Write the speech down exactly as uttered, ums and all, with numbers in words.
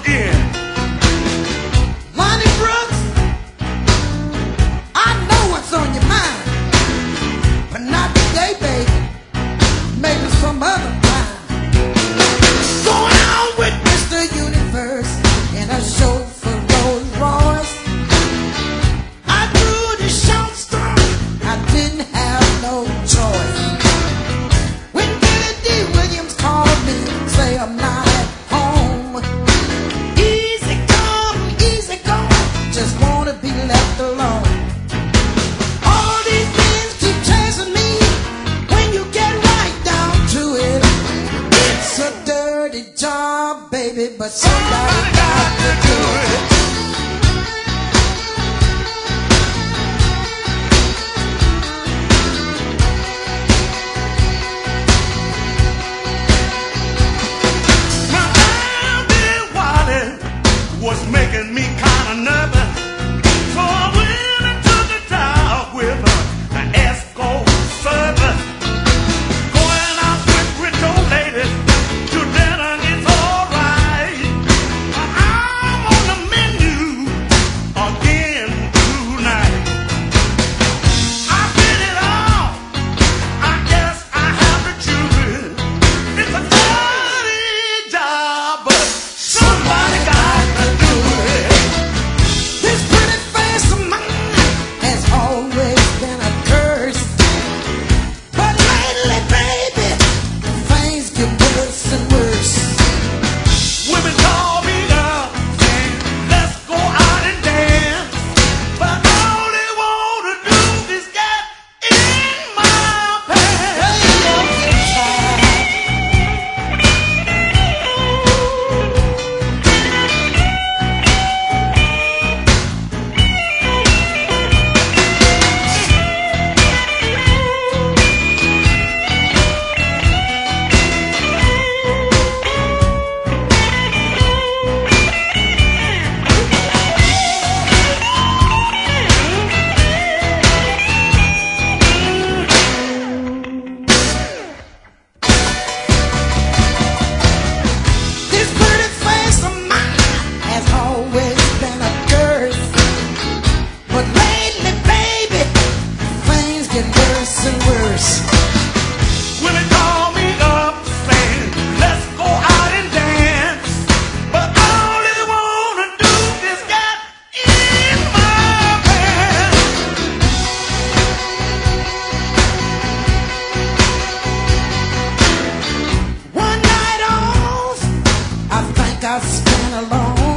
in. Lonnie Brooks, I know what's on your mind, but not today, baby. Maybe some other time. Going out with Mister Universe in a show for Rolls Royce. I drew the short straw. I didn't have no choice. When Billy D. Williams called me, say I'm not at home. Easy come, easy go. Just wanna be left alone. All these things keep chasing me. When you get right down to it, it's a dirty job, baby, but somebody got to do it. My Aunt Wally was making me kind of nervous, so I went into the town with her, the escort service. Going out with rich old ladies to dinner is alright, but I'm on the menu again tonight. I did it all. I guess I have to choose it. It's a dirty job, but somebody got to do it. This pretty face of mine has always been a curse, but lately, baby, things get worse and worse. Women call me up, saying, let's go out and dance, but all they want to do is get in my pants. This pretty face of mine has always been a curse, but lately, baby, things get worse and worse. Women call me up, saying, let's go out and dance, but all they want to do is get in my pants. One night off, I think I spent alone.